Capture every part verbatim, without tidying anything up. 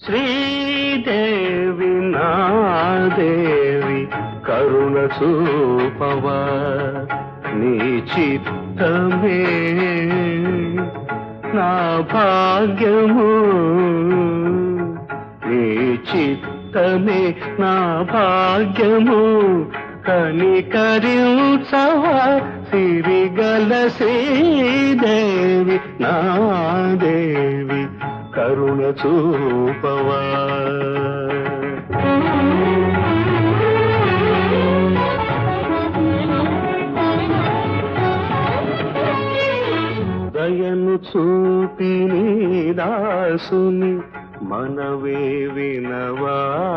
శ్రీదేవి నా దేవి కరుణ చూపవా నీ చిత్తమే నా భాగ్యము నీ చిత్తమే నా భాగ్యము కనికరించవా సిరిగల శ్రీదేవి నా దేవి కరుణ చూపవా దయను చూపి నీ దాసుని మనవే వినవా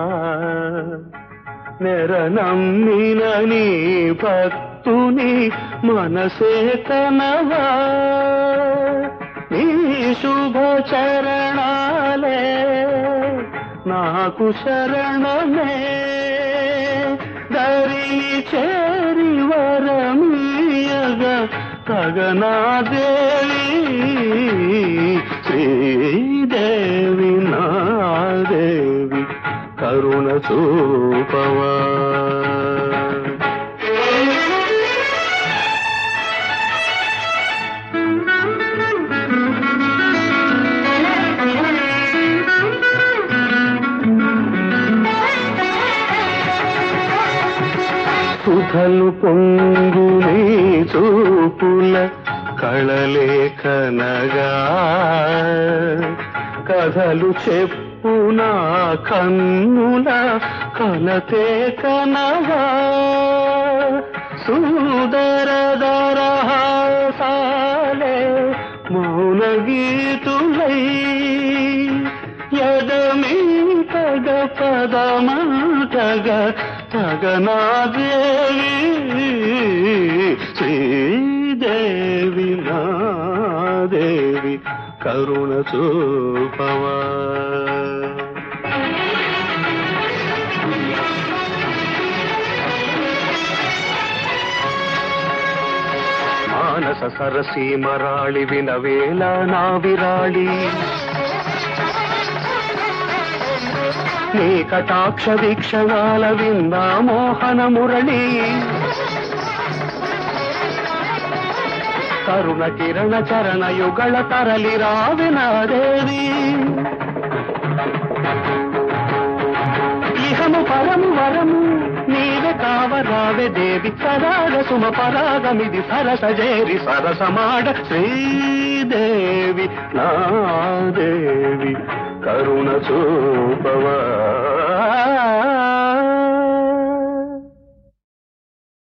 నెర నమ్మిన నీ భక్తుని మనసే కనవా నీ శుభ చరణాలే నాకు శరణమే దరిని చేరి వరమీయగా తగనా దేవి శ్రీదేవి నా దేవి కరుణ చూపవా సుధలు పొంగు నీ చూపుల కళలే కనగా కథలు చెప్పు నా కన్నుల కలతే కనగా సుందర దరహాసాలే మౌన గీతులై యదమీ తగ పదమంటగ తగనా దేవి శ్రీదేవి నా దేవి కరుణ చూపవా మానస సరసీ మరాళి వినవేళ నా విరాళి నీ కటాక్ష వీక్షణాల విందా మోహన మురళి కరుణ కిరణ చరణ యుగళ తరలి రావినాదేవి ఇహము పరము వరము నీవే కావరావే దేవి సరాగ సుమ పరాగమిది సరస జేరి సరసమాడ శ్రీదేవి నా దేవి కరుణ చూపవా